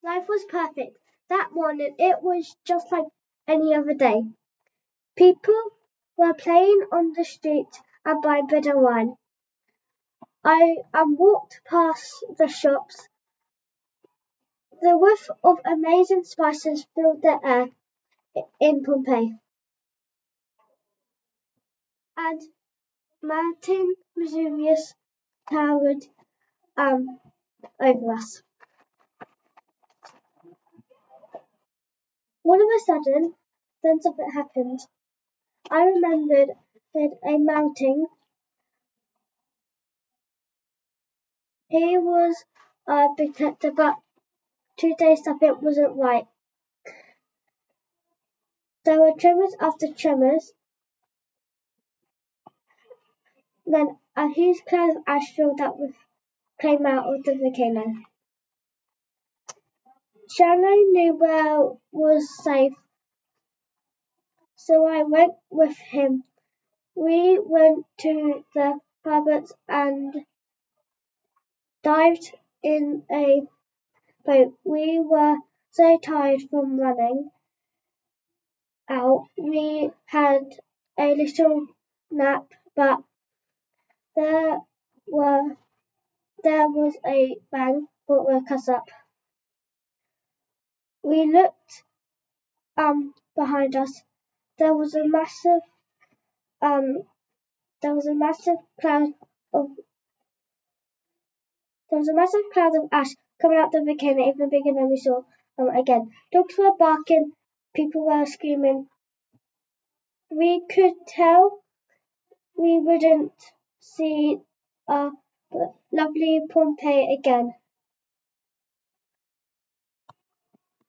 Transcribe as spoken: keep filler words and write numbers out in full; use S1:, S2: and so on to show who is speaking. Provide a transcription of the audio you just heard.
S1: Life was perfect. That morning it was just like any other day. People were playing on the street and buying bread and wine. I um, walked past the shops. The whiff of amazing spices filled the air in Pompeii, and Mountain Vesuvius towered um, over us. All of a sudden, then something happened. I remembered a mountain. He was a protector, but today something wasn't right. There were tremors after tremors. Then a huge cloud of ash filled up with came out of the volcano. Shannon knew where was safe, so I went with him. We went to the Herberts and dived in a boat. We were so tired from running out. We had a little nap, but there were there was a bang that woke us up. We looked um behind us. There was a massive um there was a massive cloud of there was a massive cloud of ash coming out the volcano, even bigger than we saw um again. Dogs were barking, people were screaming. We could tell we wouldn't see our lovely Pompeii again.